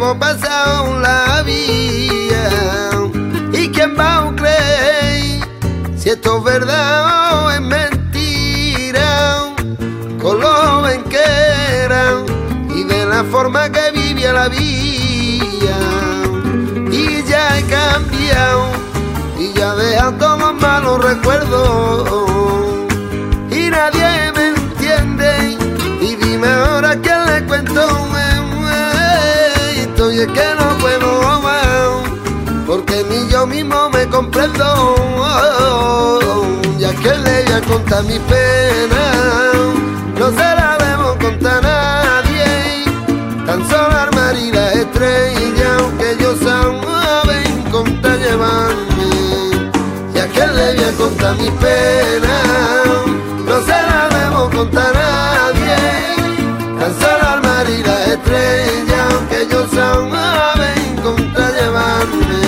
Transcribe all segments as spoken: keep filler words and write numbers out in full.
hemos pasado la vida. ¿Y quién va a creer si esto es verdad o es mentira? Con lo joven que era y de la forma que vivía la vida. Y ya he cambiado y ya dejan todos los malos recuerdos. Y nadie me entiende. Y dime ahora quién le cuento esto. Y es que no puedo más, porque ni yo mismo me comprendo. Y a quién le voy a contar mi pena, no se la debo contar a nadie. Tan solo al mar y la estrella, aunque ellos saben contar llevarme. Y a quién le voy a contar mi pena, no se la debo contar a nadie. Tan solo al mar y la estrella, aunque ellos saben contar llevarme.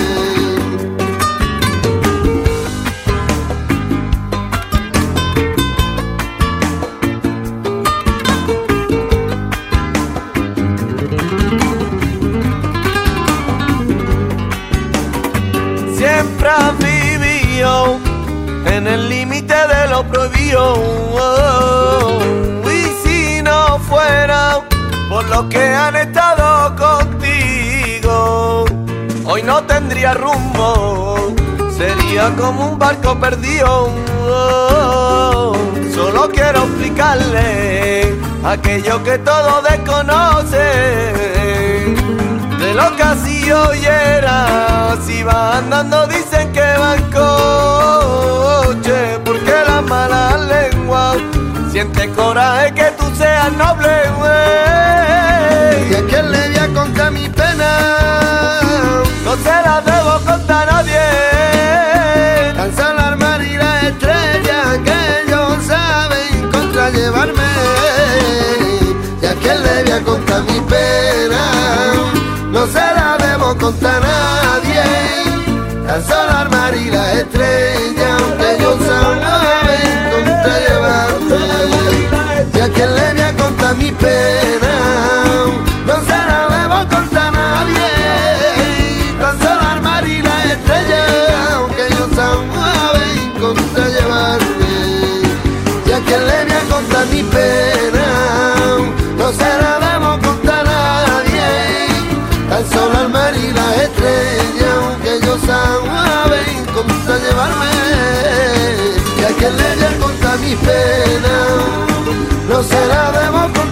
Siempre has vivido en el límite de lo prohibido, oh, oh. Y si no fuera por los que han estado contigo, hoy no tendría rumbo, sería como un barco perdido, oh, oh. Solo quiero explicarle aquello que todos desconocen. De lo que así oyera, si va andando dicen que va en coche, porque la mala lengua siente coraje que tú seas noble, wey. ¿Y a quién le voy a contar mi pena? No se la debo contar a nadie. Tan solo al mar y la estrella, que ellos saben contra llevarme. ¿Y a quién le voy a contar mi pena? No se la debo contar a nadie. Tan solo al mar y la estrella, aunque ellos saben contra llevarme. ¿Y a quién le voy a contar mi pena? No se la debo contar a nadie. Tan solo al mar y la estrella, aunque ellos saben contra llevarme. ¿Y a quién le voy a contar mi pena? No se la debo contar a nadie. Tan solo al mar y la estrella, aunque ellos saben contra llevarme. ¿Y a quién le voy a contar mi pena? No se la debo contar.